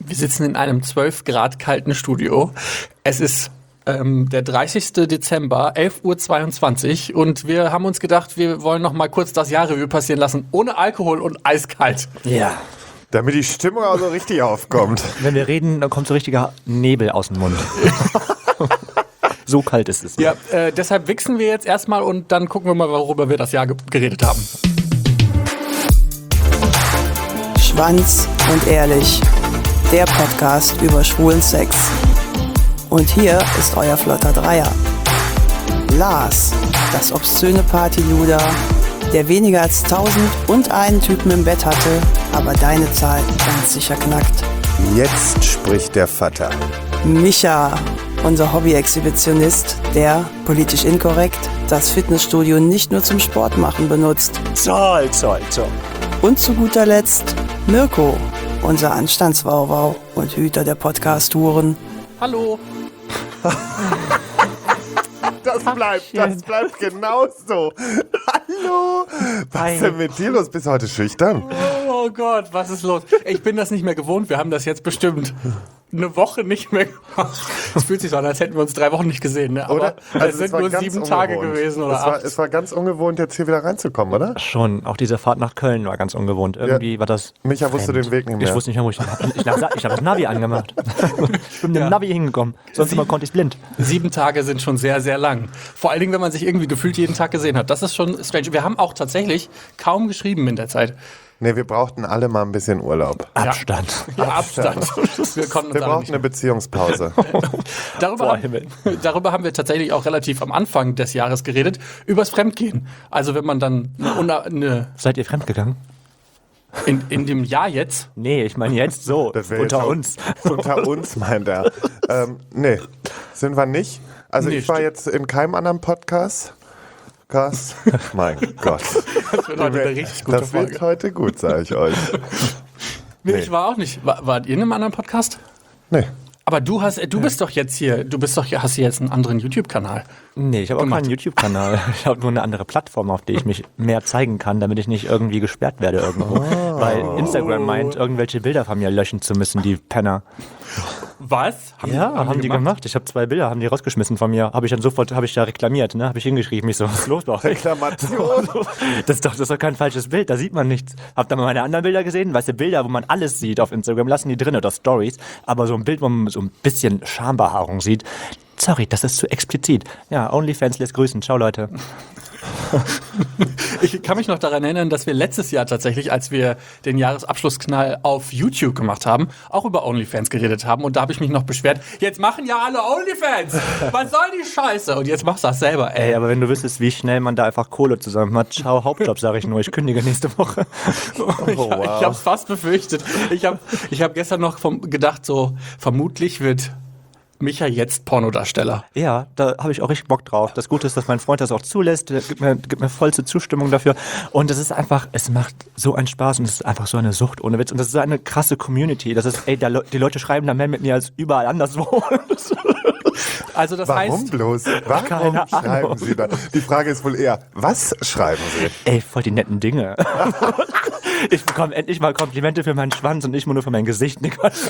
Wir sitzen in einem 12 Grad kalten Studio. Es ist der 30. Dezember, 11:22 Uhr und wir haben uns gedacht, wir wollen noch mal kurz das Jahrrevue passieren lassen, ohne Alkohol und eiskalt. Ja. Damit die Stimmung auch so richtig aufkommt. Wenn wir reden, dann kommt so richtiger Nebel aus dem Mund. So kalt ist es. Ja, deshalb wichsen wir jetzt erstmal und dann gucken wir mal, worüber wir das Jahr geredet haben. Schwanz und ehrlich, der Podcast über schwulen Sex. Und hier ist euer flotter Dreier. Lars, das obszöne Partyluder, der weniger als 1001 Typen im Bett hatte, aber deine Zahl ganz sicher knackt. Jetzt spricht der Vater. Micha, unser Hobby-Exhibitionist, der, politisch inkorrekt, das Fitnessstudio nicht nur zum Sport machen benutzt. Zoll. Und zu guter Letzt Mirko, unser Anstandswauwau und Hüter der Podcast-Touren. Hallo. Das bleibt genauso. Hallo. Was ist denn mit dir los? Bist du heute schüchtern? Oh Gott, was ist los? Ich bin das nicht mehr gewohnt. Wir haben das jetzt bestimmt eine Woche nicht mehr gemacht. Es fühlt sich so an, als hätten wir uns 3 Wochen nicht gesehen. Ne? Aber oder? es sind nur 7 Tage gewesen oder 8. Es war ganz ungewohnt, jetzt hier wieder reinzukommen, oder? Schon, auch diese Fahrt nach Köln war ganz ungewohnt. Irgendwie war das Micha fremd. wusste den Weg nicht mehr. Ich wusste nicht mehr, wo ich habe das Navi angemacht. Ich bin mit dem Navi hingekommen. Sonst immer konnte ich blind. 7 Tage sind schon sehr, sehr lang. Vor allen Dingen, wenn man sich irgendwie gefühlt jeden Tag gesehen hat. Das ist schon strange. Wir haben auch tatsächlich kaum geschrieben in der Zeit. Nee, wir brauchten alle mal ein bisschen Urlaub. Abstand. Ja, Abstand. Wir konnten uns Wir alle brauchten nicht eine Beziehungspause. Darüber haben wir tatsächlich auch relativ am Anfang des Jahres geredet, übers Fremdgehen. Also wenn man dann Seid ihr fremdgegangen? in dem Jahr jetzt. Nee, ich meine jetzt so, Das wär unter jetzt auch- uns. Unter uns, meint er. Nee, sind wir nicht. Also Nee, ich war stimmt. jetzt in keinem anderen Podcast. Mein Gott. Das wird heute eine richtig gute Das wird Folge. heute gut, sage ich euch. Nee, Nee. ich war auch nicht. Wart ihr in einem anderen Podcast? Nee. Aber du bist doch jetzt hier, hast hier jetzt einen anderen YouTube-Kanal. Nee, ich habe auch gemacht. keinen YouTube-Kanal. Ich habe nur eine andere Plattform, auf der ich mich mehr zeigen kann, damit ich nicht irgendwie gesperrt werde irgendwo. Weil Instagram meint, irgendwelche Bilder von mir löschen zu müssen, die Penner. Was? Haben die gemacht. Ich habe 2 Bilder, haben die rausgeschmissen von mir. Habe ich da reklamiert, ne? Habe ich hingeschrieben. Ich so, was ist los bei euch? Reklamation. Das ist doch kein falsches Bild, da sieht man nichts. Habt ihr mal meine anderen Bilder gesehen? Weißt du, Bilder, wo man alles sieht auf Instagram, lassen die drin oder Stories. Aber so ein Bild, wo man so ein bisschen Schambehaarung sieht, sorry, das ist zu explizit. Ja, OnlyFans lässt grüßen. Ciao, Leute. Ich kann mich noch daran erinnern, dass wir letztes Jahr tatsächlich, als wir den Jahresabschlussknall auf YouTube gemacht haben, auch über OnlyFans geredet haben. Und da habe ich mich noch beschwert, jetzt machen ja alle OnlyFans. Was soll die Scheiße? Und jetzt machst du das selber, ey. Ey, aber wenn du wüsstest, wie schnell man da einfach Kohle zusammen hat, ciao, Hauptjob, sage ich nur. Ich kündige nächste Woche. Ich habe es fast befürchtet. Ich hab gestern noch gedacht, so vermutlich wird Micha jetzt Pornodarsteller. Ja, da habe ich auch richtig Bock drauf. Das Gute ist, dass mein Freund das auch zulässt. Der gibt mir vollste Zustimmung dafür. Und es ist einfach, es macht so einen Spaß und es ist einfach so eine Sucht ohne Witz. Und das ist so eine krasse Community. Das ist, die Leute schreiben da mehr mit mir als überall anderswo. Also das Warum heißt, bloß? Warum Keine schreiben Ahnung. Sie da? Die Frage ist wohl eher, was schreiben Sie? Ey, voll die netten Dinge. Ich bekomme endlich mal Komplimente für meinen Schwanz und nicht nur für mein Gesicht.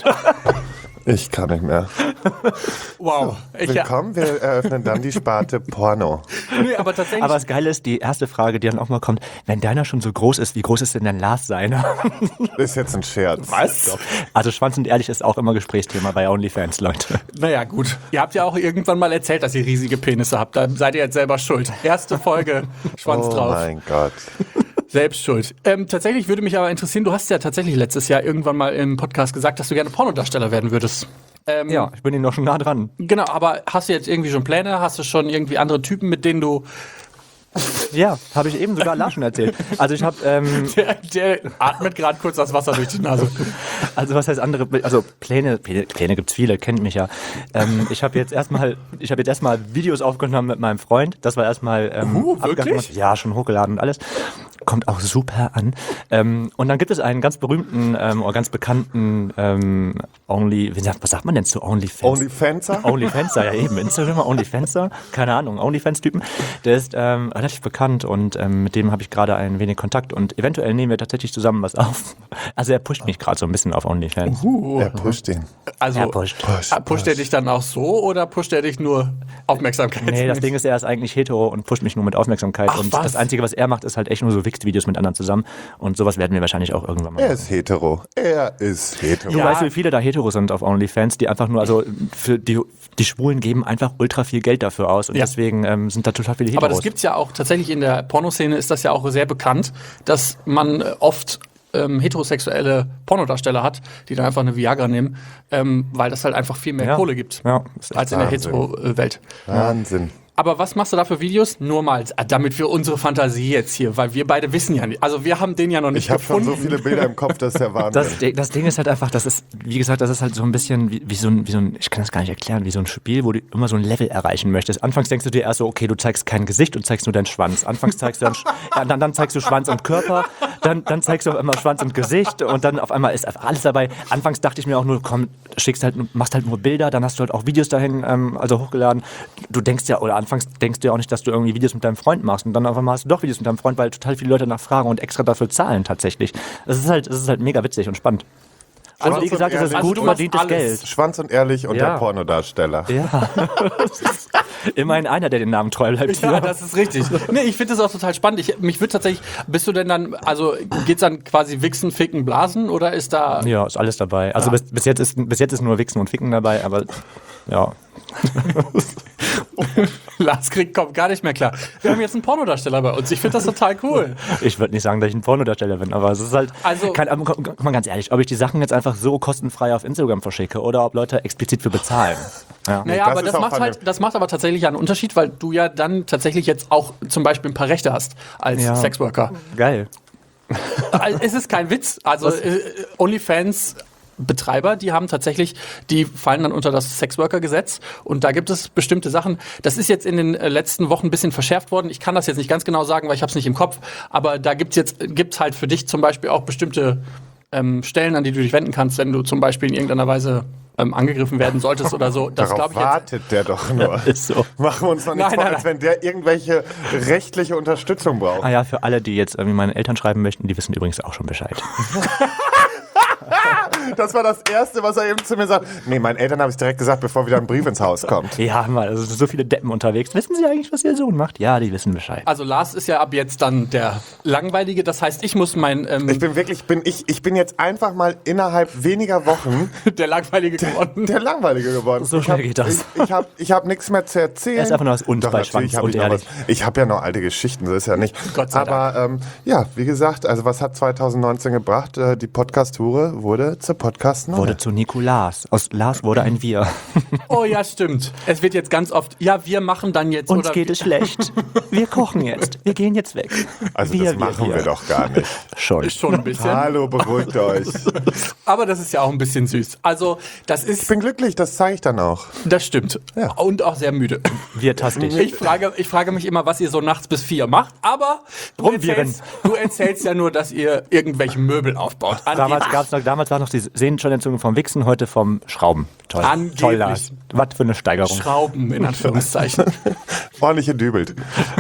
Ich kann nicht mehr. wow. Willkommen, wir eröffnen dann die Sparte Porno. Nee, aber tatsächlich. Aber das Geile ist, die erste Frage, die dann auch mal kommt, wenn deiner schon so groß ist, wie groß ist denn dein Lars seiner? Ist jetzt ein Scherz. Was? Also Schwanz und ehrlich ist auch immer Gesprächsthema bei OnlyFans, Leute. Naja, gut. Ihr habt ja auch irgendwann mal erzählt, dass ihr riesige Penisse habt. Da seid ihr jetzt selber schuld. Erste Folge, Schwanz Oh drauf. mein Gott. Selbst schuld. Tatsächlich würde mich aber interessieren, du hast ja tatsächlich letztes Jahr irgendwann mal im Podcast gesagt, dass du gerne Pornodarsteller werden würdest. Ja, ich bin Ihnen noch schon nah dran. Genau, aber hast du jetzt irgendwie schon Pläne? Hast du schon irgendwie andere Typen, mit denen du... Ja, habe ich eben sogar Lars schon erzählt. Also ich habe, Der atmet gerade kurz das Wasser durch die Nase. also was heißt andere, also Pläne gibt's viele, kennt mich ja. Ich habe jetzt erstmal Videos aufgenommen mit meinem Freund. Das war erstmal wirklich? Ja, schon hochgeladen und alles. Kommt auch super an. Und dann gibt es einen ganz berühmten oder ganz bekannten was sagt man denn zu OnlyFans? OnlyFanser? OnlyFanser, ja eben. Instagramer, OnlyFanser, keine Ahnung, OnlyFans-Typen. Der ist relativ bekannt und mit dem habe ich gerade ein wenig Kontakt und eventuell nehmen wir tatsächlich zusammen was auf. Also er pusht mich gerade so ein bisschen auf OnlyFans. Er pusht ihn. Also Er pusht. pusht er dich dann auch so oder pusht er dich nur Aufmerksamkeit? Nee, das Ding ist, er ist eigentlich hetero und pusht mich nur mit Aufmerksamkeit. Ach, und was? das Einzige, was er macht, ist halt echt nur so Wichsvideos mit anderen zusammen. Und sowas werden wir wahrscheinlich auch irgendwann mal Er machen. ist hetero. Er ist hetero. Du Ja. weißt, wie viele da hetero sind auf OnlyFans, die einfach nur, also für die Schwulen geben einfach ultra viel Geld dafür aus. Und Ja. deswegen sind da total viele Heteros. Aber das gibt's ja auch tatsächlich in der Pornoszene, ist das ja auch sehr bekannt, dass man oft heterosexuelle Pornodarsteller hat, die dann einfach eine Viagra nehmen, weil das halt einfach viel mehr Ja. Kohle gibt Ja, ist echt als in der Wahnsinn. Hetero-Welt. Wahnsinn. Aber was machst du da für Videos? Nur mal, damit wir unsere Fantasie jetzt hier, weil wir beide wissen ja nicht, also wir haben den ja noch nicht Ich habe schon gefunden. so viele Bilder im Kopf, das ist der Wahnsinn. Das Ding ist halt einfach, das ist, wie gesagt, das ist halt so ein bisschen wie so ein, ich kann das gar nicht erklären, wie so ein Spiel, wo du immer so ein Level erreichen möchtest. Anfangs denkst du dir erst so, okay, du zeigst kein Gesicht und zeigst nur deinen Schwanz. Anfangs zeigst du dann zeigst du Schwanz und Körper, dann zeigst du auf einmal Schwanz und Gesicht und dann auf einmal ist einfach alles dabei. Anfangs dachte ich mir auch nur, komm, machst halt nur Bilder, dann hast du halt auch Videos dahin, also hochgeladen. Du denkst ja, oder anfangs denkst du ja auch nicht, dass du irgendwie Videos mit deinem Freund machst und dann auf einmal hast du doch Videos mit deinem Freund, weil total viele Leute nachfragen und extra dafür zahlen tatsächlich. Das ist halt mega witzig und spannend. Und Schwanz wie gesagt, und es ist ehrlich. gut Also du machst verdientes alles. Geld. Schwanz und ehrlich und Ja. der Pornodarsteller. Ja. Immerhin einer, der den Namen treu bleibt. Ja, das ist richtig. Nee, ich finde das auch total spannend. Mich würde tatsächlich, bist du denn dann, also geht's dann quasi Wichsen, Ficken, Blasen oder ist da... Ja, ist alles dabei. Also bis jetzt ist nur Wichsen und Ficken dabei, aber ja. Lars kommt gar nicht mehr klar. Wir haben jetzt einen Pornodarsteller bei uns. Ich finde das total cool. Ich würde nicht sagen, dass ich ein Pornodarsteller bin, aber es ist halt, Also- guck mal ganz ehrlich, ob ich die Sachen jetzt einfach so kostenfrei auf Instagram verschicke oder ob Leute explizit für bezahlen. Ja. Naja, das aber ist das auch macht vernünftig. das macht aber tatsächlich einen Unterschied, weil du ja dann tatsächlich jetzt auch zum Beispiel ein paar Rechte hast als Ja. Sexworker. Geil. Also, es ist kein Witz. Also OnlyFans Betreiber, die fallen dann unter das Sexworker-Gesetz und da gibt es bestimmte Sachen. Das ist jetzt in den letzten Wochen ein bisschen verschärft worden. Ich kann das jetzt nicht ganz genau sagen, weil ich habe es nicht im Kopf. Aber da gibt's halt für dich zum Beispiel auch bestimmte Stellen, an die du dich wenden kannst, wenn du zum Beispiel in irgendeiner Weise angegriffen werden solltest oder so. Das Darauf glaube ich jetzt. wartet der doch nur. Ist so. Machen wir uns noch nicht Nein, vor, nein, als wenn der irgendwelche rechtliche Unterstützung braucht. Ah ja, für alle, die jetzt irgendwie meine Eltern schreiben möchten, die wissen übrigens auch schon Bescheid. Das war das Erste, was er eben zu mir sagt. Nee, meinen Eltern habe ich direkt gesagt, bevor wieder ein Brief ins Haus kommt. Ja, mal, also so viele Deppen unterwegs. Wissen Sie eigentlich, was Ihr Sohn macht? Ja, die wissen Bescheid. Also Lars ist ja ab jetzt dann der Langweilige. Das heißt, ich muss Ich bin jetzt einfach mal innerhalb weniger Wochen der Langweilige geworden. der Langweilige geworden. So schnell geht das. Ich hab nichts mehr zu erzählen. Er ist einfach nur aus uns Doch, bei natürlich Schwanz hab und ich noch ehrlich. was. Ich habe ja noch alte Geschichten, so ist ja nicht. Gott sei Aber ja, wie gesagt, also was hat 2019 gebracht? Die Podcast-Tour wurde zur Podcast Wurde zu Nikolas. Aus Lars wurde ein Wir. Oh ja, stimmt. Es wird jetzt ganz oft, ja, wir machen dann jetzt. Uns oder geht es schlecht. Wir kochen jetzt. Wir gehen jetzt weg. Also das machen wir doch gar nicht. Schon. schon ein bisschen. Hallo, beruhigt euch. Aber das ist ja auch ein bisschen süß. Also, das Ich ist, bin glücklich, das zeige ich dann auch. das stimmt. Ja. Und auch sehr müde. Wir tastig. Ich frage mich immer, was ihr so nachts bis 4 macht, aber Rumwirren. du erzählst ja nur, dass ihr irgendwelche Möbel aufbaut. Damals war noch die Sehnenscheinentzündung vom Wichsen, heute vom Schrauben. Toll. Angeblich. Toll, Lars. Was für eine Steigerung. Schrauben, in Anführungszeichen. Ordentlich gedübelt.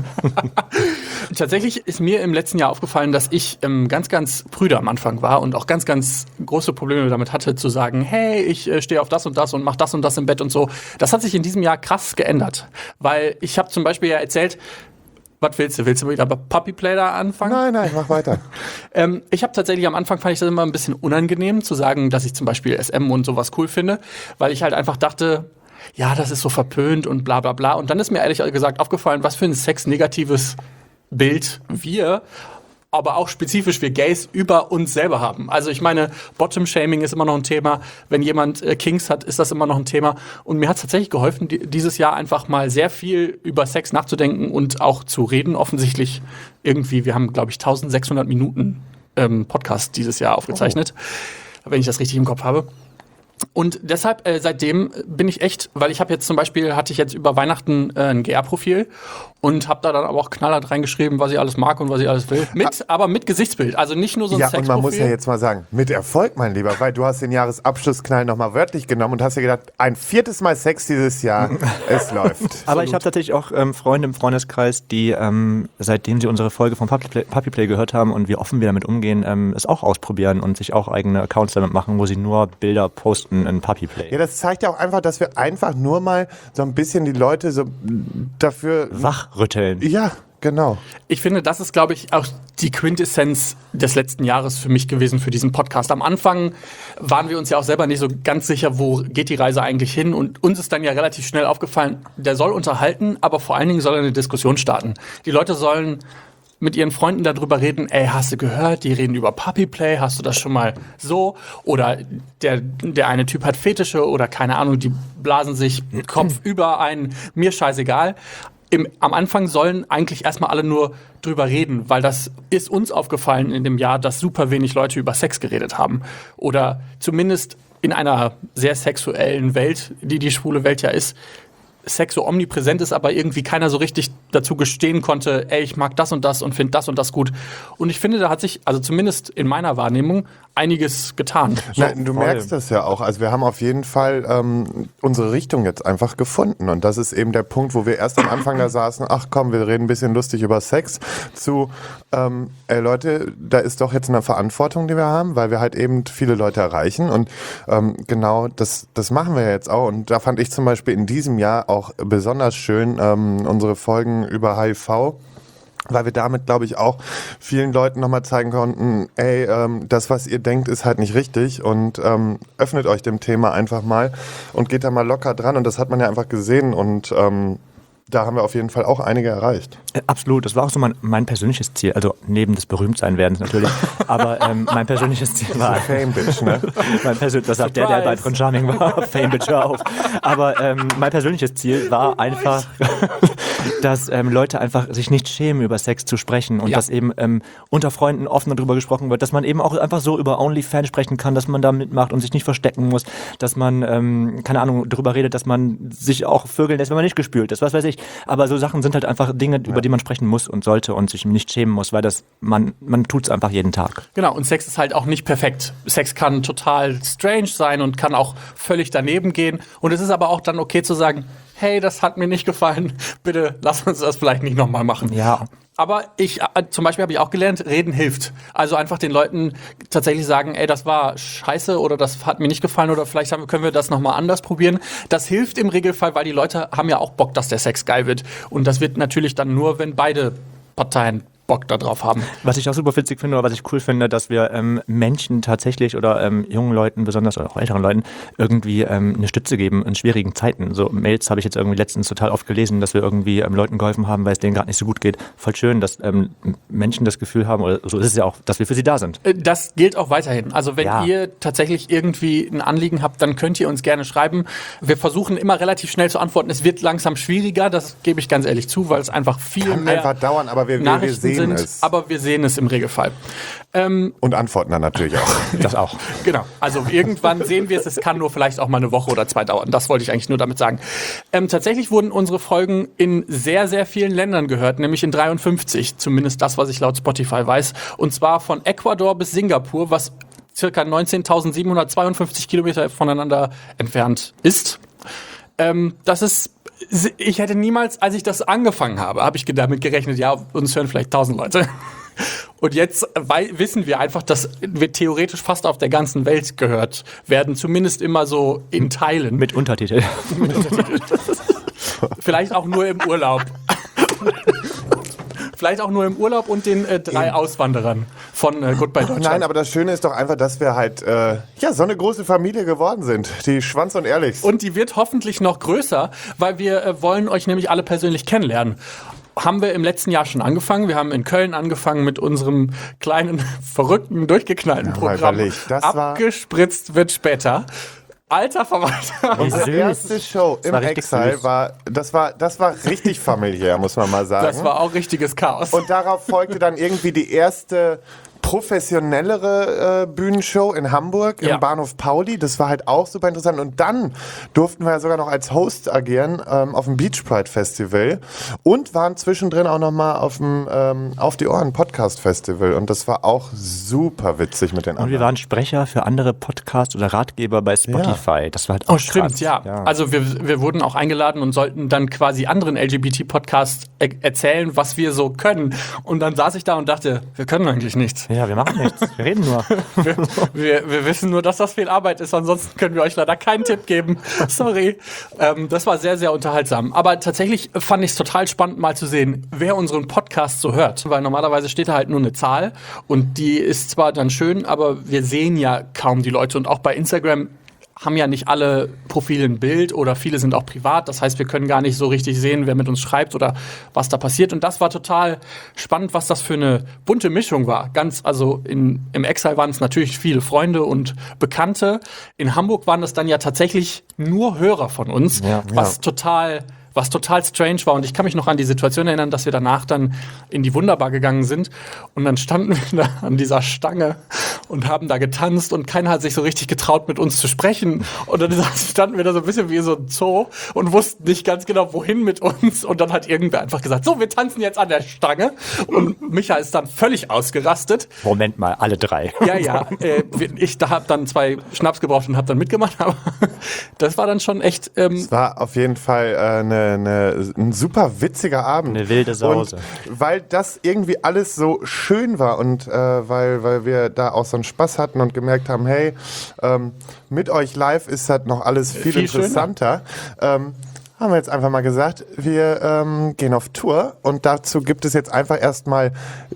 Tatsächlich ist mir im letzten Jahr aufgefallen, dass ich ganz, ganz prüde am Anfang war und auch ganz, ganz große Probleme damit hatte, zu sagen, hey, ich stehe auf das und mach das und das im Bett und so. Das hat sich in diesem Jahr krass geändert. Weil ich habe zum Beispiel ja erzählt, was willst du? Willst du wieder bei Puppy Play da anfangen? Nein, mach weiter. Ich habe tatsächlich am Anfang fand ich das immer ein bisschen unangenehm zu sagen, dass ich zum Beispiel SM und sowas cool finde, weil ich halt einfach dachte, ja, das ist so verpönt und bla bla bla. Und dann ist mir ehrlich gesagt aufgefallen, was für ein sexnegatives Bild wir, aber auch spezifisch wir Gays über uns selber haben. Also ich meine, Bottom-Shaming ist immer noch ein Thema. Wenn jemand Kinks hat, ist das immer noch ein Thema. Und mir hat es tatsächlich geholfen, dieses Jahr einfach mal sehr viel über Sex nachzudenken und auch zu reden. Offensichtlich irgendwie, wir haben, glaube ich, 1600 Minuten Podcast dieses Jahr aufgezeichnet, wenn ich das richtig im Kopf habe. Und deshalb, seitdem bin ich echt, weil ich habe jetzt zum Beispiel, hatte ich jetzt über Weihnachten ein GR-Profil und habe da dann aber auch knallhart reingeschrieben, was ich alles mag und was ich alles will. Aber mit Gesichtsbild, also nicht nur so ein Sexprofil. Und man muss ja jetzt mal sagen, mit Erfolg, mein Lieber, weil du hast den Jahresabschlussknall nochmal wörtlich genommen und hast dir gedacht, ein 4. Mal Sex dieses Jahr, es läuft. Aber ich habe tatsächlich auch Freunde im Freundeskreis, die, seitdem sie unsere Folge von Puppy Play gehört haben und wie offen wir damit umgehen, es auch ausprobieren und sich auch eigene Accounts damit machen, wo sie nur Bilder posten in Puppy Play. Ja, das zeigt ja auch einfach, dass wir einfach nur mal so ein bisschen die Leute so dafür wachrütteln. Ja, genau. Ich finde, das ist, glaube ich, auch die Quintessenz des letzten Jahres für mich gewesen, für diesen Podcast. Am Anfang waren wir uns ja auch selber nicht so ganz sicher, wo geht die Reise eigentlich hin. Und uns ist dann ja relativ schnell aufgefallen, der soll unterhalten, aber vor allen Dingen soll er eine Diskussion starten. Die Leute sollen mit ihren Freunden darüber reden, ey, hast du gehört, die reden über Puppy Play, hast du das schon mal so? Oder der eine Typ hat Fetische oder keine Ahnung, die blasen sich Kopf über ein, mir scheißegal. Am Anfang sollen eigentlich erstmal alle nur drüber reden, weil das ist uns aufgefallen in dem Jahr, dass super wenig Leute über Sex geredet haben. Oder zumindest in einer sehr sexuellen Welt, die schwule Welt ja ist, Sex so omnipräsent ist, aber irgendwie keiner so richtig dazu gestehen konnte, ey, ich mag das und finde das und das gut. Und ich finde, da hat sich, also zumindest in meiner Wahrnehmung, einiges getan. Nein, du merkst das ja auch. Also wir haben auf jeden Fall unsere Richtung jetzt einfach gefunden. Und das ist eben der Punkt, wo wir erst am Anfang da saßen, ach komm, wir reden ein bisschen lustig über Sex, zu, ey Leute, da ist doch jetzt eine Verantwortung, die wir haben, weil wir halt eben viele Leute erreichen. Und genau das machen wir jetzt auch. Und da fand ich zum Beispiel in diesem Jahr auch besonders schön unsere Folgen über HIV, weil wir damit, glaube ich, auch vielen Leuten nochmal zeigen konnten, ey, das, was ihr denkt, ist halt nicht richtig und öffnet euch dem Thema einfach mal und geht da mal locker dran und das hat man ja einfach gesehen und da haben wir auf jeden Fall auch einige erreicht. Absolut, das war auch so mein persönliches Ziel, also neben des Berühmtsein-Werdens natürlich, aber mein persönliches Ziel war... Fame-Bitch, ne? Das sagt der bald von Charming war, Fame-Bitch, hör auf. Aber mein persönliches Ziel war einfach, dass Leute einfach sich nicht schämen, über Sex zu sprechen und dass eben unter Freunden offener darüber gesprochen wird, dass man eben auch einfach so über OnlyFans sprechen kann, dass man da mitmacht und sich nicht verstecken muss, dass man, keine Ahnung, darüber redet, dass man sich auch vögeln lässt, wenn man nicht gespült ist, was weiß ich. Aber so Sachen sind halt einfach Dinge, über die man sprechen muss und sollte und sich nicht schämen muss, weil man tut es einfach jeden Tag. Genau, und Sex ist halt auch nicht perfekt. Sex kann total strange sein und kann auch völlig daneben gehen. Und es ist aber auch dann okay zu sagen, hey, das hat mir nicht gefallen, bitte lass uns das vielleicht nicht nochmal machen. Ja. Aber zum Beispiel habe ich auch gelernt, reden hilft. Also einfach den Leuten tatsächlich sagen, ey, das war scheiße oder das hat mir nicht gefallen oder vielleicht können wir das nochmal anders probieren. Das hilft im Regelfall, weil die Leute haben ja auch Bock, dass der Sex geil wird. Und das wird natürlich dann nur, wenn beide Parteien Bock da drauf haben. Was ich auch super witzig finde, oder was ich cool finde, dass wir Menschen tatsächlich oder jungen Leuten, besonders oder auch älteren Leuten, irgendwie eine Stütze geben in schwierigen Zeiten. So Mails habe ich jetzt irgendwie letztens total oft gelesen, dass wir irgendwie Leuten geholfen haben, weil es denen gerade nicht so gut geht. Voll schön, dass Menschen das Gefühl haben, oder so ist es ja auch, dass wir für sie da sind. Das gilt auch weiterhin. Also wenn ihr tatsächlich irgendwie ein Anliegen habt, dann könnt ihr uns gerne schreiben. Wir versuchen immer relativ schnell zu antworten. Es wird langsam schwieriger, das gebe ich ganz ehrlich zu, weil es einfach viel kann mehr einfach dauern, aber wir sehen es. Aber wir sehen es im Regelfall. Und antworten dann natürlich auch. Das auch. Genau. Also irgendwann sehen wir es. Es kann nur vielleicht auch mal eine Woche oder zwei dauern. Das wollte ich eigentlich nur damit sagen. Tatsächlich wurden unsere Folgen in sehr, sehr vielen Ländern gehört, nämlich in 53. Zumindest das, was ich laut Spotify weiß. Und zwar von Ecuador bis Singapur, was circa 19.752 Kilometer voneinander entfernt ist. Das ist... Ich hätte niemals, als ich das angefangen habe ich damit gerechnet, ja, uns hören vielleicht 1000 Leute. Und jetzt wissen wir einfach, dass wir theoretisch fast auf der ganzen Welt gehört werden. Zumindest immer so in Teilen. Mit Untertitel. Vielleicht auch nur im Urlaub. Vielleicht auch nur im Urlaub und den 3 Auswanderern von Goodbye Deutschland. Nein, aber das Schöne ist doch einfach, dass wir halt so eine große Familie geworden sind. Die Schwanz und Ehrlich. Und die wird hoffentlich noch größer, weil wir wollen euch nämlich alle persönlich kennenlernen. Haben wir im letzten Jahr schon angefangen. Wir haben in Köln angefangen mit unserem kleinen, verrückten, durchgeknallten Programm. Abgespritzt wird später. Alter Verwalter. Unsere erste Show im Exile war richtig familiär, muss man mal sagen. Das war auch richtiges Chaos. Und darauf folgte dann irgendwie die erste professionellere Bühnenshow in Hamburg im Bahnhof Pauli. Das war halt auch super interessant. Und dann durften wir ja sogar noch als Host agieren auf dem Beach Pride Festival und waren zwischendrin auch nochmal auf dem Auf die Ohren Podcast Festival. Und das war auch super witzig mit den anderen. Und wir waren Sprecher für andere Podcasts oder Ratgeber bei Spotify. Ja. Das war halt auch stimmt, krass. ja. Also wir wurden auch eingeladen und sollten dann quasi anderen LGBT-Podcasts erzählen, was wir so können. Und dann saß ich da und dachte, wir können eigentlich nichts. Ja, wir machen nichts. Wir reden nur. Wir wissen nur, dass das viel Arbeit ist, ansonsten können wir euch leider keinen Tipp geben. Sorry. Das war sehr, sehr unterhaltsam. Aber tatsächlich fand ich es total spannend, mal zu sehen, wer unseren Podcast so hört. Weil normalerweise steht da halt nur eine Zahl und die ist zwar dann schön, aber wir sehen ja kaum die Leute. Und auch bei Instagram haben ja nicht alle Profile ein Bild oder viele sind auch privat. Das heißt, wir können gar nicht so richtig sehen, wer mit uns schreibt oder was da passiert. Und das war total spannend, was das für eine bunte Mischung war. Im Exile waren es natürlich viele Freunde und Bekannte. In Hamburg waren das dann ja tatsächlich nur Hörer von uns, was total strange war. Und ich kann mich noch an die Situation erinnern, dass wir danach dann in die Wunderbar gegangen sind und dann standen wir da an dieser Stange und haben da getanzt und keiner hat sich so richtig getraut, mit uns zu sprechen. Und dann standen wir da so ein bisschen wie so ein Zoo und wussten nicht ganz genau, wohin mit uns. Und dann hat irgendwer einfach gesagt, so, wir tanzen jetzt an der Stange. Und Micha ist dann völlig ausgerastet. Moment mal, alle drei. Ja. Ich habe dann 2 Schnaps gebraucht und habe dann mitgemacht. Aber das war dann schon echt... Es war auf jeden Fall ein super witziger Abend. Eine wilde Sause. Und weil das irgendwie alles so schön war und weil wir da auch so einen Spaß hatten und gemerkt haben, hey, mit euch live ist das noch alles viel interessanter. Haben wir jetzt einfach mal gesagt, wir gehen auf Tour und dazu gibt es jetzt einfach erstmal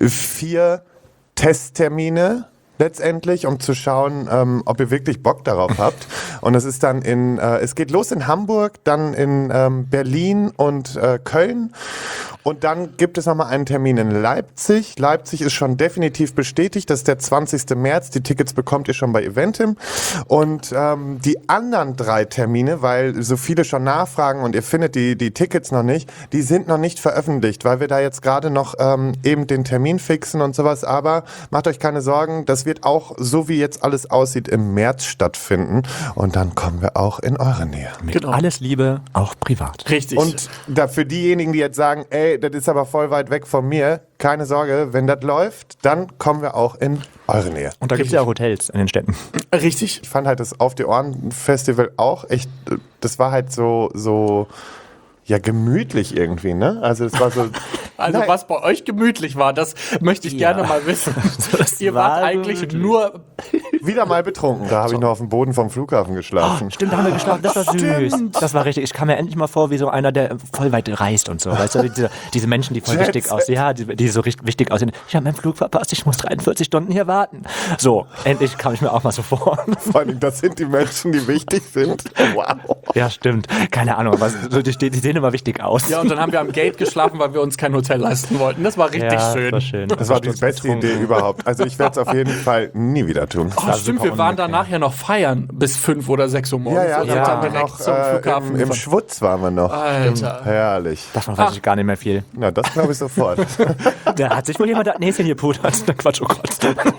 4 Testtermine letztendlich, um zu schauen, ob ihr wirklich Bock darauf habt. Und es ist dann es geht los in Hamburg, dann in Berlin und Köln. Und dann gibt es nochmal einen Termin in Leipzig. Leipzig ist schon definitiv bestätigt. Das ist der 20. März. Die Tickets bekommt ihr schon bei Eventim. Und die anderen 3 Termine, weil so viele schon nachfragen und ihr findet die Tickets noch nicht, die sind noch nicht veröffentlicht, weil wir da jetzt gerade noch eben den Termin fixen und sowas. Aber macht euch keine Sorgen, das wird auch, so wie jetzt alles aussieht, im März stattfinden. Und dann kommen wir auch in eure Nähe. Mit alles Liebe, auch privat. Richtig. Und da für diejenigen, die jetzt sagen, ey, das ist aber voll weit weg von mir, keine Sorge, wenn das läuft, dann kommen wir auch in eure Nähe. Und da gibt es ja auch Hotels in den Städten. Richtig. Ich fand halt das Auf die Ohren Festival auch echt, das war halt so ja, gemütlich irgendwie, ne? Also es war so... Also was bei euch gemütlich war, das möchte ich gerne mal wissen. Ihr wart eigentlich nur... Wieder mal betrunken. Da habe ich noch auf dem Boden vom Flughafen geschlafen. Stimmt, da haben wir geschlafen. Das war süß. Das war richtig. Ich kam mir endlich mal vor wie so einer, der voll weit reist und so. Weißt du, diese Menschen, die voll wichtig aussehen. Ja, die so richtig wichtig aussehen. Ich habe meinen Flug verpasst, ich muss 43 Stunden hier warten. So, endlich kam ich mir auch mal so vor. Vor allem, das sind die Menschen, die wichtig sind. Wow. Ja, stimmt. Keine Ahnung, aber die sehen immer wichtig aus. Ja, und dann haben wir am Gate geschlafen, weil wir uns kein Hotel leisten wollten. Das war richtig schön. Das war schön. Das war die beste Idee überhaupt. Also ich werde es auf jeden Fall nie wieder tun. Oh, stimmt, wir waren danach ja noch feiern bis 5 oder 6 Uhr morgens. Ja, und dann dann direkt noch zum Flughafen. im Schwutz waren wir noch. Alter. Herrlich. Davon weiß ich gar nicht mehr viel. Na, das glaube ich sofort. Da hat sich wohl jemand das Näschen gepudert. Quatsch, oh Gott.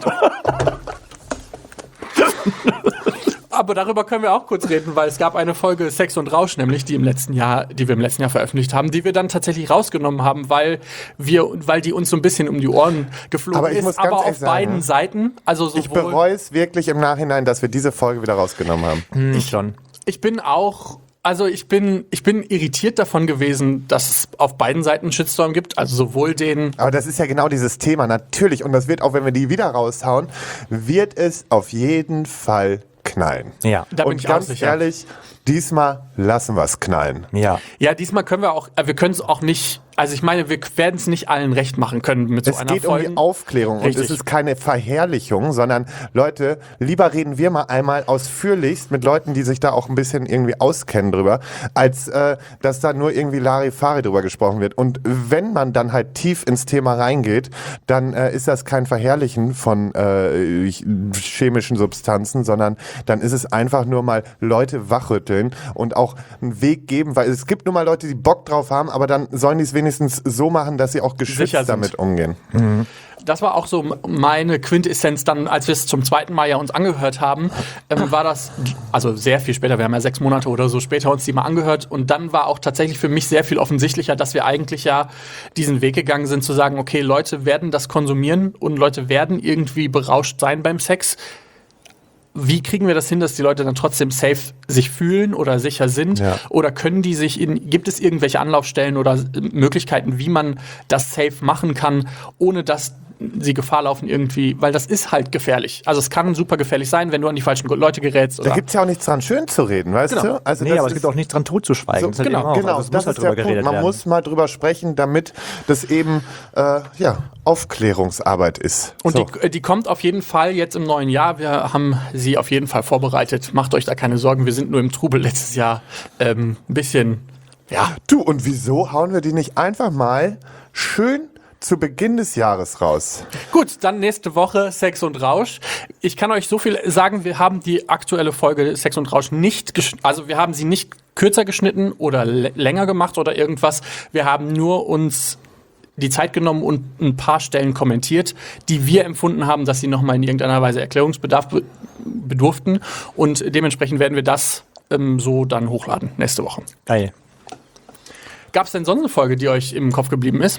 Aber darüber können wir auch kurz reden, weil es gab eine Folge Sex und Rausch, nämlich die wir im letzten Jahr veröffentlicht haben, die wir dann tatsächlich rausgenommen haben, weil die uns so ein bisschen um die Ohren geflogen Aber ich muss ist, aber ganz auf ehrlich sagen, beiden Seiten. Also Ich bereue es wirklich im Nachhinein, dass wir diese Folge wieder rausgenommen haben. Schon. Ich bin irritiert davon gewesen, dass es auf beiden Seiten einen Shitstorm gibt, also sowohl den... Aber das ist ja genau dieses Thema, natürlich. Und das wird, auch wenn wir die wieder raushauen, wird es auf jeden Fall knallen. Ja. Da bin Und ich auch ganz sicher. ehrlich, diesmal lassen wir es knallen. Ja. Ja, diesmal können wir können es auch nicht, also ich meine, wir werden es nicht allen recht machen können mit so Es einer geht um Folge. die Aufklärung und Richtig. es ist keine Verherrlichung, sondern Leute, lieber reden wir mal einmal ausführlichst mit Leuten, die sich da auch ein bisschen irgendwie auskennen drüber, als dass da nur irgendwie Larifari drüber gesprochen wird. Und wenn man dann halt tief ins Thema reingeht, dann ist das kein Verherrlichen von chemischen Substanzen, sondern dann ist es einfach nur mal Leute wachrütteln und auch einen Weg geben, weil es gibt nur mal Leute, die Bock drauf haben, aber dann sollen die es wenigstens wenigstens so machen, dass sie auch geschützt Sicher sind. damit umgehen. Das war auch so meine Quintessenz dann, als wir es zum zweiten Mal ja uns angehört haben, war das, also sehr viel später, wir haben ja 6 Monate oder so später uns die mal angehört und dann war auch tatsächlich für mich sehr viel offensichtlicher, dass wir eigentlich ja diesen Weg gegangen sind, zu sagen, okay, Leute werden das konsumieren und Leute werden irgendwie berauscht sein beim Sex. Wie kriegen wir das hin, dass die Leute dann trotzdem safe sich fühlen oder sicher sind? Ja. Oder können die sich gibt es irgendwelche Anlaufstellen oder Möglichkeiten, wie man das safe machen kann, ohne dass sie Gefahr laufen irgendwie, weil das ist halt gefährlich. Also es kann super gefährlich sein, wenn du an die falschen Leute gerätst. Oder Da gibt es ja auch nichts dran, schön zu reden, weißt Genau. du? Also Nee, das aber es ist- gibt auch nichts dran totzuschweigen. So, Das ist halt genau, eben auch. genau. Also es muss Das halt ist der drüber Punkt. geredet Man werden. muss mal drüber sprechen, damit das eben Aufklärungsarbeit ist. Und So. die kommt auf jeden Fall jetzt im neuen Jahr. Wir haben sie auf jeden Fall vorbereitet. Macht euch da keine Sorgen. Wir sind nur im Trubel letztes Jahr ein bisschen, ja. Du, und wieso hauen wir die nicht einfach mal schön zu Beginn des Jahres raus? Gut, dann nächste Woche Sex und Rausch. Ich kann euch so viel sagen, wir haben die aktuelle Folge Sex und Rausch nicht, also wir haben sie nicht kürzer geschnitten oder länger gemacht oder irgendwas. Wir haben nur uns die Zeit genommen und ein paar Stellen kommentiert, die wir empfunden haben, dass sie nochmal in irgendeiner Weise Erklärungsbedarf bedurften. Und dementsprechend werden wir das so dann hochladen nächste Woche. Geil. Gab es denn sonst eine Folge, die euch im Kopf geblieben ist?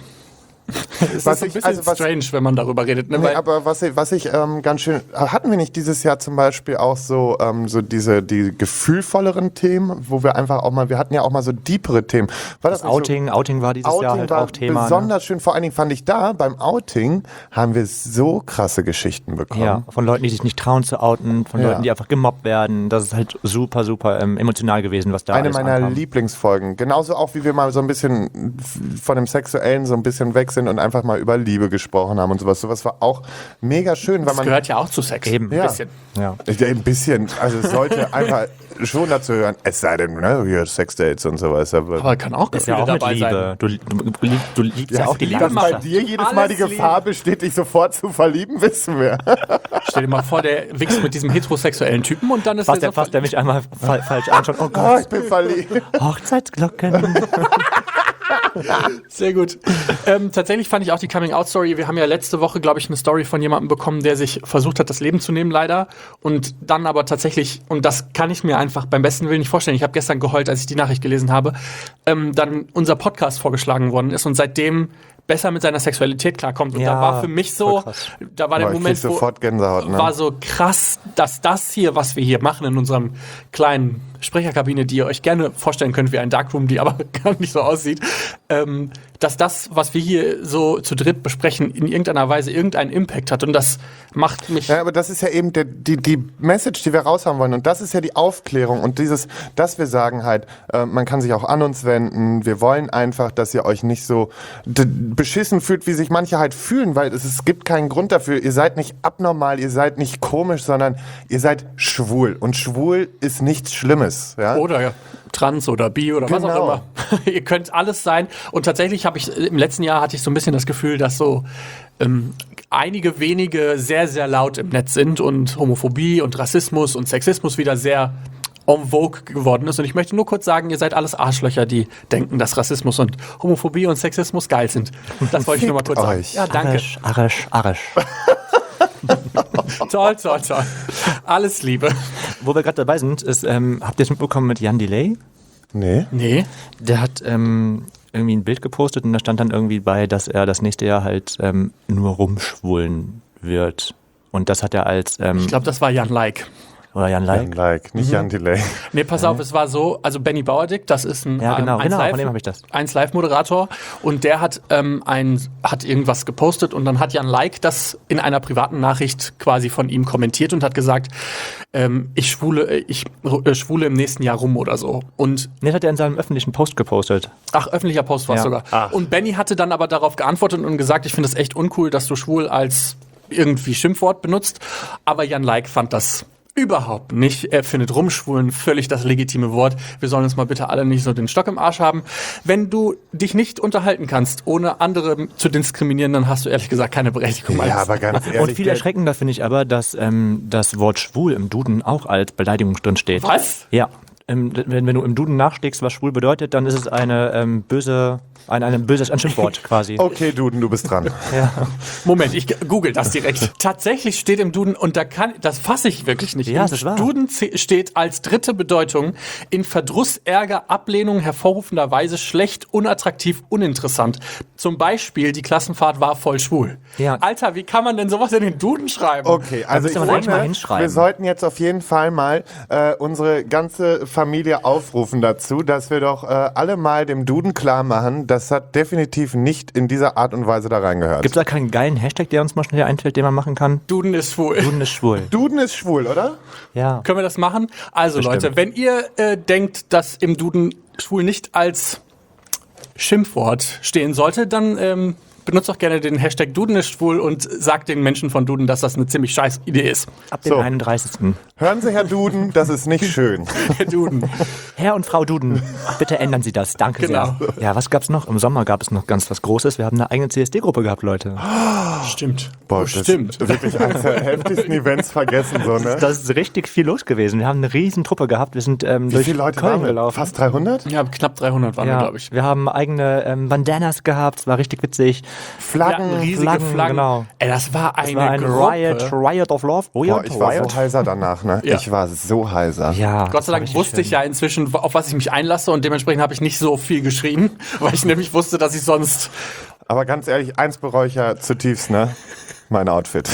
Es Was ist so ein ich- bisschen also was- strange, wenn man darüber redet. Ne? Nee, Weil aber was ich ganz schön, hatten wir nicht dieses Jahr zum Beispiel auch so die gefühlvolleren Themen, wo wir einfach auch mal, wir hatten ja auch mal so deepere Themen. War das nicht Outing war dieses so, Jahr Outing halt war auch Thema. besonders schön. Vor allen Dingen fand ich beim Outing haben wir so krasse Geschichten bekommen. Ja, von Leuten, die sich nicht trauen zu outen, von Ja. Leuten, die einfach gemobbt werden. Das ist halt super, super emotional gewesen, was da Eine alles meiner ankam. Lieblingsfolgen. Genauso auch, wie wir mal so ein bisschen von dem Sexuellen so ein bisschen weg sind und einfach mal über Liebe gesprochen haben und sowas. Sowas war auch mega schön, weil das man gehört ja auch zu Sex. Eben. Ein Ja. bisschen. Ja. Ja, ein bisschen. Also es sollte einfach schon dazu hören, es sei denn, ne, hier Sexdates und sowas. Aber kann auch Ist ja Gefühle auch mit dabei Liebe. sein. Du liebst ja auch die dass bei Leidenschaft. dir jedes Alles Mal die Gefahr besteht, dich sofort zu verlieben, wissen wir. Stell dir mal vor, der wächst mit diesem heterosexuellen Typen und dann ist Fasst der mich einmal falsch anschaut. Oh Oh, Gott, ich bin verliebt. Hochzeitsglocken. Sehr gut. Tatsächlich fand ich auch die Coming-out-Story. Wir haben ja letzte Woche, glaube ich, eine Story von jemandem bekommen, der sich versucht hat, das Leben zu nehmen, leider. Und dann aber tatsächlich, und das kann ich mir einfach beim besten Willen nicht vorstellen, ich habe gestern geheult, als ich die Nachricht gelesen habe, dann unser Podcast vorgeschlagen worden ist und seitdem besser mit seiner Sexualität klarkommt. Und Ja, da war für mich so, voll krass. da war der Boah, ich Moment, krieg sofort Gänsehaut, ne? war so krass, dass das hier, was wir hier machen in unserem kleinen Sprecherkabine, die ihr euch gerne vorstellen könnt wie ein Darkroom, die aber gar nicht so aussieht, dass das, was wir hier so zu dritt besprechen, in irgendeiner Weise irgendeinen Impact hat. Und das macht mich... Ja, aber das ist ja eben die Message, die wir raushaben wollen. Und das ist ja die Aufklärung. Und dass wir sagen halt, man kann sich auch an uns wenden. Wir wollen einfach, dass ihr euch nicht so beschissen fühlt, wie sich manche halt fühlen, weil es gibt keinen Grund dafür. Ihr seid nicht abnormal, ihr seid nicht komisch, sondern ihr seid schwul. Und schwul ist nichts Schlimmes. Ja? Oder trans oder bi oder was auch Genau. immer. Ihr könnt alles sein. Und tatsächlich habe ich, im letzten Jahr hatte ich so ein bisschen das Gefühl, dass so einige wenige sehr, sehr laut im Netz sind und Homophobie und Rassismus und Sexismus wieder sehr en vogue geworden ist. Und ich möchte nur kurz sagen, ihr seid alles Arschlöcher, die denken, dass Rassismus und Homophobie und Sexismus geil sind. Das wollte ich nur mal kurz sagen. euch. Ja, danke. Arisch. Toll, toll, toll. Alles Liebe. Wo wir gerade dabei sind, ist, habt ihr es mitbekommen mit Jan Delay? Nee. Nee. Der hat irgendwie ein Bild gepostet und da stand dann irgendwie bei, dass er das nächste Jahr halt nur rumschwulen wird. Und das hat er als, Ich glaube, das war Jan Like. oderJan Like. Nicht Jan Delay. Nee, pass auf, es war so, also Benny Bauerdick, das ist ein Ja, genau, 1 von Live, dem hab ich das. 1 Live-Moderator und der hat hat irgendwas gepostet und dann hat Jan Like das in einer privaten Nachricht quasi von ihm kommentiert und hat gesagt, ich schwule im nächsten Jahr rum oder so. Und Nee, das hat er in seinem öffentlichen Post gepostet. öffentlicher Post war es Ja. sogar. Und Benny hatte dann aber darauf geantwortet und gesagt, ich finde es echt uncool, dass du schwul als irgendwie Schimpfwort benutzt. Aber Jan Like fand das überhaupt nicht. Er findet rumschwulen völlig das legitime Wort. Wir sollen uns mal bitte alle nicht so den Stock im Arsch haben. Wenn du dich nicht unterhalten kannst, ohne andere zu diskriminieren, dann hast du ehrlich gesagt keine Berechtigung. Ja, aber ganz ehrlich. Und viel erschreckender finde ich aber, dass das Wort schwul im Duden auch als Beleidigung drin steht. Was? Ja. Wenn du im Duden nachschlägst, was schwul bedeutet, dann ist es ein böses Schimpfwort quasi. Okay, Duden, du bist dran. Moment, ich google das direkt. Tatsächlich steht im Duden, und das fasse ich wirklich nicht. Ja, Im das ist wahr. Duden steht als dritte Bedeutung in Verdruss, Ärger, Ablehnung, hervorrufender Weise schlecht, unattraktiv, uninteressant. Zum Beispiel, die Klassenfahrt war voll schwul. Ja. Alter, wie kann man denn sowas in den Duden schreiben? Okay, also ich müsste man eigentlich mal finde, hinschreiben. wir sollten jetzt auf jeden Fall mal unsere ganze Familie aufrufen dazu, dass wir doch alle mal dem Duden klar machen, das hat definitiv nicht in dieser Art und Weise da reingehört. Gibt es da keinen geilen Hashtag, der uns mal schnell einfällt, den man machen kann? Duden ist schwul. Duden ist schwul. Duden ist schwul, oder? Ja. Können wir das machen? Also Bestimmt. Leute, wenn ihr denkt, dass im Duden schwul nicht als Schimpfwort stehen sollte, dann benutzt doch gerne den Hashtag Duden ist schwul und sagt den Menschen von Duden, dass das eine ziemlich scheiß Idee ist. Ab dem So. 31. Hören Sie, Herr Duden, das ist nicht schön. Duden. Herr und Frau Duden, bitte ändern Sie das. Danke Genau. sehr. Ja, was gab's noch? Im Sommer gab es noch ganz was Großes. Wir haben eine eigene CSD-Gruppe gehabt, Leute. Stimmt. Boah, Stimmt. das ist wirklich eines der heftigsten Events vergessen, so, ne? Das ist richtig viel los gewesen. Wir haben eine riesen Truppe gehabt. Wir sind Wie durch viele Leute Köln waren wir? gelaufen. Fast 300? Ja, knapp 300 waren wir, Ja, glaube ich. wir haben eigene Bandanas gehabt. Es war richtig witzig. Flaggen. riesige Flaggen. genau. Ey, das war eine Es war ein Gruppe. Riot of Love. Boah, ich war so heiser danach, ne? Ja. Ich war so heiser. Ja, Gott sei Dank wusste ich ja inzwischen, auf was ich mich einlasse, und dementsprechend habe ich nicht so viel geschrien, weil ich nämlich wusste, dass ich sonst... Aber ganz ehrlich, eins bereue ich ja zutiefst, ne? Mein Outfit.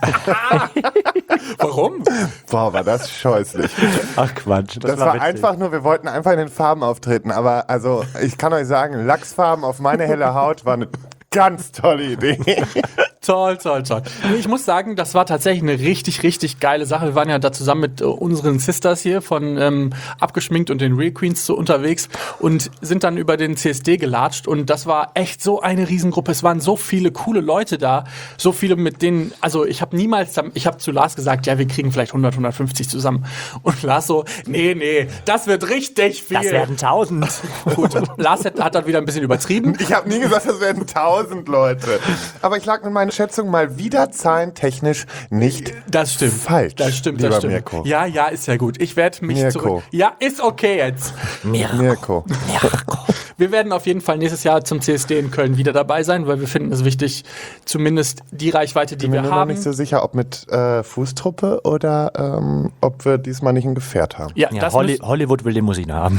Warum? Boah, war das scheußlich. Ach Quatsch. Das war witzig. einfach nur, wir wollten einfach in den Farben auftreten. Aber also, ich kann euch sagen, Lachsfarben auf meine helle Haut war eine ganz tolle Idee. Toll, toll, toll. Nee, ich muss sagen, das war tatsächlich eine richtig, richtig geile Sache. Wir waren ja da zusammen mit unseren Sisters hier von Abgeschminkt und den Real Queens so unterwegs und sind dann über den CSD gelatscht, und das war echt so eine Riesengruppe. Es waren so viele coole Leute da, so viele, mit denen, also ich habe zu Lars gesagt, ja, wir kriegen vielleicht 100, 150 zusammen. Und Lars so, nee, das wird richtig viel. Das werden 1000. Gut, Lars hat dann wieder ein bisschen übertrieben. Ich habe nie gesagt, das werden 1000 Leute. Aber ich lag mit meinen Schätzungen mal wieder zahlentechnisch nicht Das stimmt. falsch. Das stimmt, lieber das stimmt. Mirko. Ja, ist ja gut. Ich werde mich Mirko. zurück. Ja, ist okay jetzt. Mirko. Wir werden auf jeden Fall nächstes Jahr zum CSD in Köln wieder dabei sein, weil wir finden es wichtig, zumindest die Reichweite, die Ich bin mir wir nur noch haben. nicht so sicher, ob mit Fußtruppe oder ob wir diesmal nicht ein Gefährt haben. Ja, Ja, das Hollywood will Limousine haben.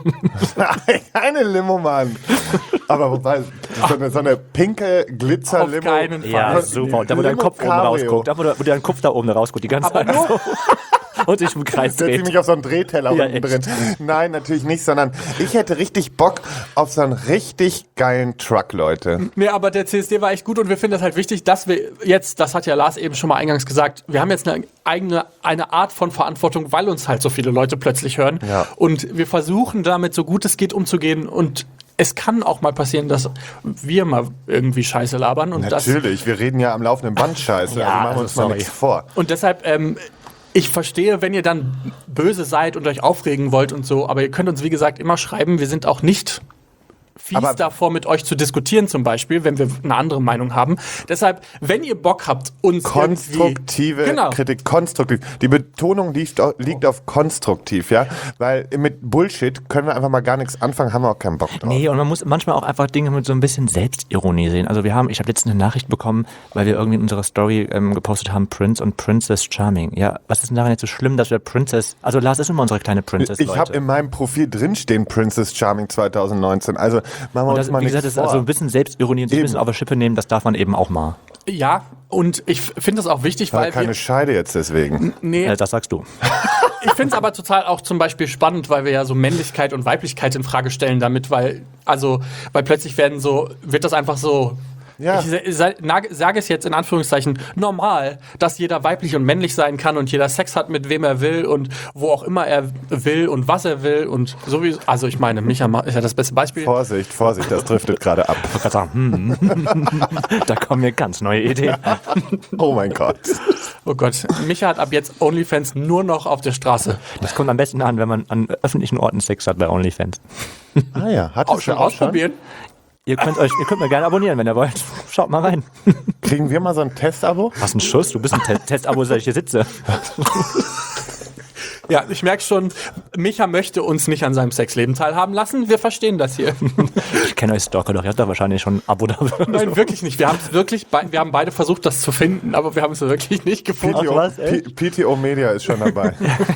Keine Limo, Mann. Aber wobei, so eine pinke Glitzer-Limo. Auf keinen Fall. Ja, super. Und da, wo dein Limo Kopf oben Cabrio. rausguckt. Da, wo dein Kopf da oben rausguckt, die ganze Zeit so. Und sich im Kreis Setze ich dreht. mich auf so einen Drehteller Ja, unten echt. drin. Nein, natürlich nicht, sondern ich hätte richtig Bock auf so einen richtig geilen Truck, Leute. Nee, aber der CSD war echt gut, und wir finden das halt wichtig, dass wir jetzt, das hat ja Lars eben schon mal eingangs gesagt, wir haben jetzt eine Art von Verantwortung, weil uns halt so viele Leute plötzlich hören. Ja. Und wir versuchen damit, so gut es geht, umzugehen, und es kann auch mal passieren, dass wir mal irgendwie Scheiße labern. Und Natürlich, wir reden ja am laufenden Band Scheiße, Ja, also machen wir also uns mal sorry. nichts vor. Und deshalb, ich verstehe, wenn ihr dann böse seid und euch aufregen wollt und so, aber ihr könnt uns, wie gesagt, immer schreiben. Wir sind auch nicht fies Aber- davor, mit euch zu diskutieren zum Beispiel, wenn wir eine andere Meinung haben. Deshalb, wenn ihr Bock habt, uns Konstruktive Genau. Kritik, konstruktiv. Die Betonung liegt auf konstruktiv, ja? Weil mit Bullshit können wir einfach mal gar nichts anfangen, haben wir auch keinen Bock drauf. Nee, und man muss manchmal auch einfach Dinge mit so ein bisschen Selbstironie sehen. Also ich habe letztens eine Nachricht bekommen, weil wir irgendwie in unserer Story gepostet haben, Prince und Princess Charming. Ja, was ist denn daran jetzt so schlimm, dass wir Princess, also Lars ist immer unsere kleine Princess, Ich habe in meinem Profil drinstehen Princess Charming 2019. Also machen wir und uns das, mal wie gesagt, nichts das ist also vor. ein bisschen Selbstironie und sich ein bisschen auf der Schippe nehmen, das darf man eben auch mal. Ja, und ich finde das auch wichtig, War weil keine Scheide jetzt deswegen. Das sagst du. ich finde es aber total auch zum Beispiel spannend, weil wir ja so Männlichkeit und Weiblichkeit in Frage stellen damit, weil plötzlich wird das einfach so. Ja. Ich sage es jetzt in Anführungszeichen normal, dass jeder weiblich und männlich sein kann und jeder Sex hat, mit wem er will und wo auch immer er will und was er will und sowieso. Also ich meine, Micha ist ja das beste Beispiel. Vorsicht, das driftet gerade ab. Ich wollte gerade sagen, da kommen mir ganz neue Ideen. Oh mein Gott. Oh Gott, Micha hat ab jetzt OnlyFans nur noch auf der Straße. Das kommt am besten an, wenn man an öffentlichen Orten Sex hat bei OnlyFans. Ah ja, hat Auch schon ausprobieren. Ihr könnt mir gerne abonnieren, wenn ihr wollt. Schaut mal rein. Kriegen wir mal so ein Testabo? Was ein Schuss, du bist ein Testabo, seit ich hier sitze. Ja, ich merke schon, Micha möchte uns nicht an seinem Sexleben teilhaben lassen. Wir verstehen das hier. Ich kenne euch Stalker doch, ihr habt da wahrscheinlich schon ein Abo dafür. Nein, wirklich nicht. Wir haben beide versucht, das zu finden, aber wir haben es wirklich nicht gefunden. PTO, was, echt? PTO Media ist schon dabei.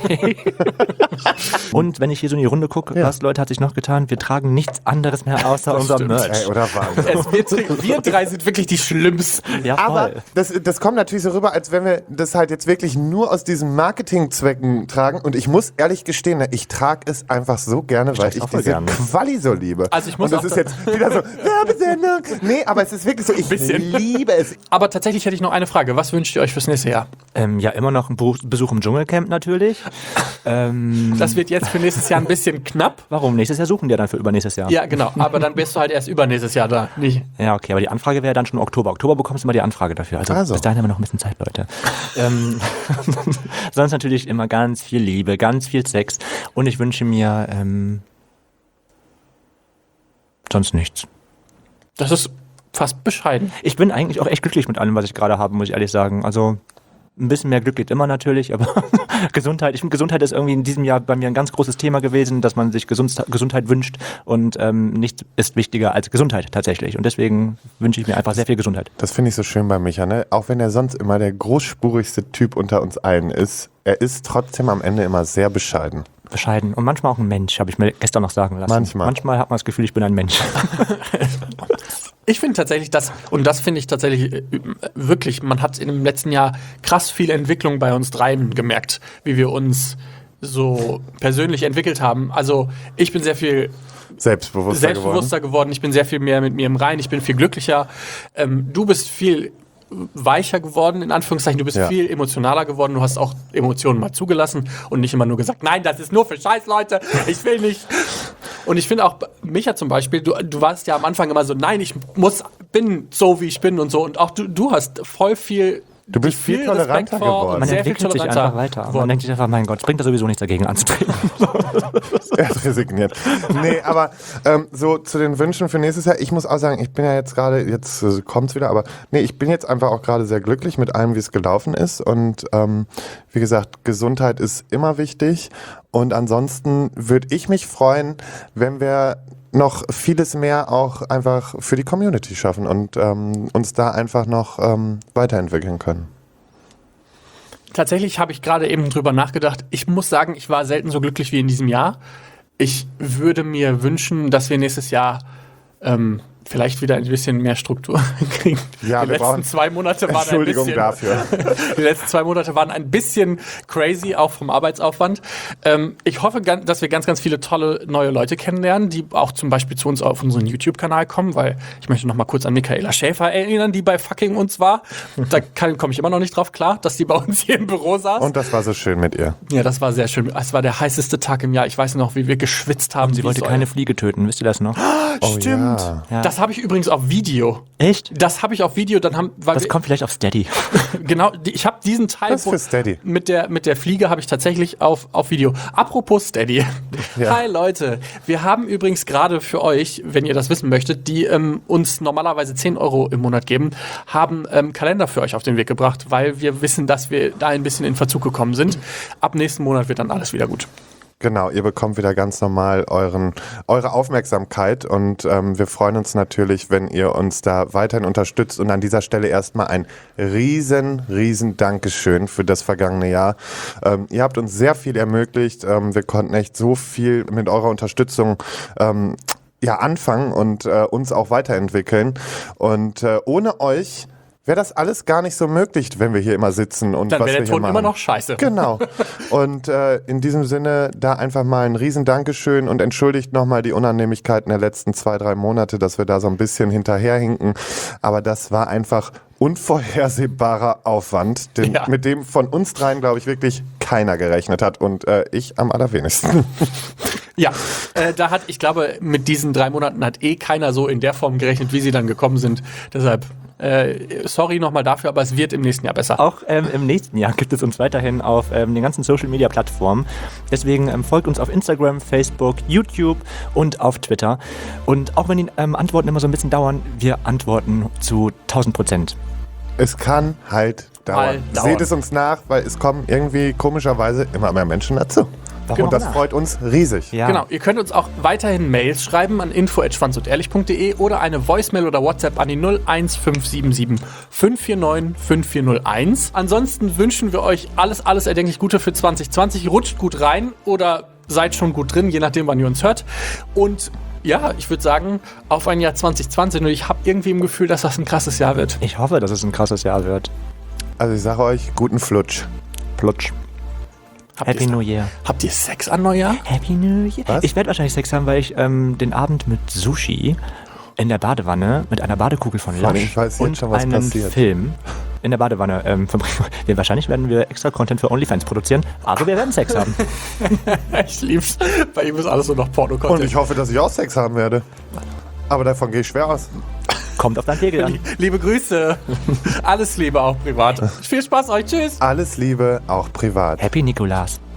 Und wenn ich hier so in die Runde gucke, was Leute hat sich noch getan? Wir tragen nichts anderes mehr außer unser stimmt. Merch. Ey, oder Wahnsinn. Wir drei sind wirklich die Schlimmsten. Ja, Aber voll. das kommt natürlich so rüber, als wenn wir das halt jetzt wirklich nur aus diesen Marketingzwecken tragen. Und ich muss ehrlich gestehen, ne, ich trage es einfach so gerne, weil trag's ich auch voll diese gerne. Quali so liebe. Also ich muss und das auch ist jetzt wieder so, Werbesendung. Nee, aber es ist wirklich so, ich liebe es. Aber tatsächlich hätte ich noch eine Frage. Was wünscht ihr euch fürs nächste Jahr? Ja, immer noch ein Besuch im Dschungelcamp natürlich. Das wird jetzt für nächstes Jahr ein bisschen knapp. Warum? Nächstes Jahr suchen die ja dann für übernächstes Jahr. Ja, genau. Aber dann bist du halt erst übernächstes Jahr da. Nicht. Ja, okay, aber die Anfrage wäre dann schon Oktober. Oktober bekommst du immer die Anfrage dafür. Also bis dahin haben wir noch ein bisschen Zeit, Leute. Sonst natürlich immer ganz viel Liebe, ganz viel Sex. Und ich wünsche mir sonst nichts. Das ist fast bescheiden. Ich bin eigentlich auch echt glücklich mit allem, was ich gerade habe, muss ich ehrlich sagen. Also ein bisschen mehr Glück geht immer natürlich, aber Gesundheit, ich finde, Gesundheit ist irgendwie in diesem Jahr bei mir ein ganz großes Thema gewesen, dass man sich Gesundheit wünscht und nichts ist wichtiger als Gesundheit tatsächlich. Und deswegen wünsche ich mir einfach sehr viel Gesundheit. Das finde ich so schön bei Micha, ne? Auch wenn er sonst immer der großspurigste Typ unter uns allen ist, er ist trotzdem am Ende immer sehr bescheiden. Bescheiden und manchmal auch ein Mensch, habe ich mir gestern noch sagen lassen. Manchmal hat man das Gefühl, ich bin ein Mensch. Ich finde tatsächlich und das finde ich tatsächlich wirklich, man hat in dem letzten Jahr krass viel Entwicklung bei uns dreien gemerkt, wie wir uns so persönlich entwickelt haben. Also ich bin sehr viel selbstbewusster geworden. Ich bin sehr viel mehr mit mir im Reinen. Ich bin viel glücklicher. Du bist viel weicher geworden, in Anführungszeichen. Du bist viel emotionaler geworden. Du hast auch Emotionen mal zugelassen und nicht immer nur gesagt, nein, das ist nur für Scheißleute. Ich will nicht. Und ich finde auch, Micha zum Beispiel, du warst ja am Anfang immer so, nein, ich bin so, wie ich bin und so. Und auch du hast voll viel... Du bist viel toleranter geworden. Man entwickelt sich einfach weiter. Man denkt sich einfach, mein Gott, es bringt da sowieso nichts dagegen anzutreten. Er hat resigniert. Nee, aber so zu den Wünschen für nächstes Jahr, ich muss auch sagen, ich bin ja jetzt gerade, jetzt kommt's wieder, aber nee, ich bin jetzt einfach auch gerade sehr glücklich mit allem, wie es gelaufen ist und wie gesagt, Gesundheit ist immer wichtig und ansonsten würde ich mich freuen, wenn wir noch vieles mehr auch einfach für die Community schaffen und uns da einfach noch weiterentwickeln können. Tatsächlich habe ich gerade eben drüber nachgedacht. Ich muss sagen, ich war selten so glücklich wie in diesem Jahr. Ich würde mir wünschen, dass wir nächstes Jahr vielleicht wieder ein bisschen mehr Struktur kriegen. Ja, die letzten 2 Monate waren Entschuldigung ein bisschen, dafür. Die letzten 2 Monate waren ein bisschen crazy, auch vom Arbeitsaufwand. Ich hoffe, dass wir ganz, ganz viele tolle neue Leute kennenlernen, die auch zum Beispiel zu uns auf unseren YouTube-Kanal kommen, weil ich möchte noch mal kurz an Michaela Schäfer erinnern, die bei Fucking uns war. Da komme ich immer noch nicht drauf klar, dass die bei uns hier im Büro saß. Und das war so schön mit ihr. Ja, das war sehr schön. Es war der heißeste Tag im Jahr. Ich weiß noch, wie wir geschwitzt haben. Sie wollte keine Fliege töten, wisst ihr das noch? Stimmt. Ja. Das habe ich übrigens auf Video. Echt? Das habe ich auf Video. Das kommt vielleicht auf Steady. Genau, ich habe diesen Teil Das ist für Steady. mit der Fliege habe ich tatsächlich auf Video. Apropos Steady. Ja. Hi Leute, wir haben übrigens gerade für euch, wenn ihr das wissen möchtet, die uns normalerweise 10 € im Monat geben, haben Kalender für euch auf den Weg gebracht, weil wir wissen, dass wir da ein bisschen in Verzug gekommen sind. Ab nächsten Monat wird dann alles wieder gut. Genau, ihr bekommt wieder ganz normal eure Aufmerksamkeit und wir freuen uns natürlich, wenn ihr uns da weiterhin unterstützt und an dieser Stelle erstmal ein riesen Dankeschön für das vergangene Jahr. Ihr habt uns sehr viel ermöglicht, wir konnten echt so viel mit eurer Unterstützung anfangen und uns auch weiterentwickeln und ohne euch wäre das alles gar nicht so möglich, wenn wir hier immer sitzen und dann was wir wäre der hier Ton machen. immer noch scheiße. Genau. Und in diesem Sinne da einfach mal ein riesen Dankeschön und entschuldigt nochmal die Unannehmlichkeiten der letzten 2-3 Monate, dass wir da so ein bisschen hinterherhinken. Aber das war einfach unvorhersehbarer Aufwand, mit dem von uns dreien, glaube ich, wirklich keiner gerechnet hat und ich am allerwenigsten. Ja, ich glaube, mit diesen 3 Monaten hat keiner so in der Form gerechnet, wie sie dann gekommen sind. Deshalb sorry nochmal dafür, aber es wird im nächsten Jahr besser. Auch im nächsten Jahr gibt es uns weiterhin auf den ganzen Social-Media-Plattformen. Deswegen folgt uns auf Instagram, Facebook, YouTube und auf Twitter. Und auch wenn die Antworten immer so ein bisschen dauern, wir antworten zu 1000%. Es kann halt dauern. dauern. Seht es uns nach, weil es kommen irgendwie komischerweise immer mehr Menschen dazu. Warum Und das nach? freut uns riesig. Ja. Genau, ihr könnt uns auch weiterhin Mails schreiben an info@schwanzundehrlich.de oder eine Voicemail oder WhatsApp an die 01577 549 5401. Ansonsten wünschen wir euch alles erdenklich Gute für 2020. Rutscht gut rein oder seid schon gut drin, je nachdem, wann ihr uns hört. Und ja, ich würde sagen, auf ein Jahr 2020. Und ich habe irgendwie im Gefühl, dass das ein krasses Jahr wird. Ich hoffe, dass es ein krasses Jahr wird. Also ich sage euch, guten Flutsch. Plutsch. Happy New Year. Habt ihr Sex an Neujahr? Happy New Year. Was? Ich werde wahrscheinlich Sex haben, weil ich den Abend mit Sushi in der Badewanne mit einer Badekugel von Vor allem, Lush ich weiß jetzt und schon, was einen passiert. Film in der Badewanne verbringen. Wahrscheinlich werden wir extra Content für OnlyFans produzieren, aber wir werden Sex haben. Ich lieb's. Bei ihm ist alles nur noch Porno-Content. Und ich hoffe, dass ich auch Sex haben werde. Aber davon gehe ich schwer aus. Kommt auf deinen Pegel an. Liebe Grüße. Alles Liebe, auch privat. Viel Spaß euch. Tschüss. Alles Liebe, auch privat. Happy Nikolas.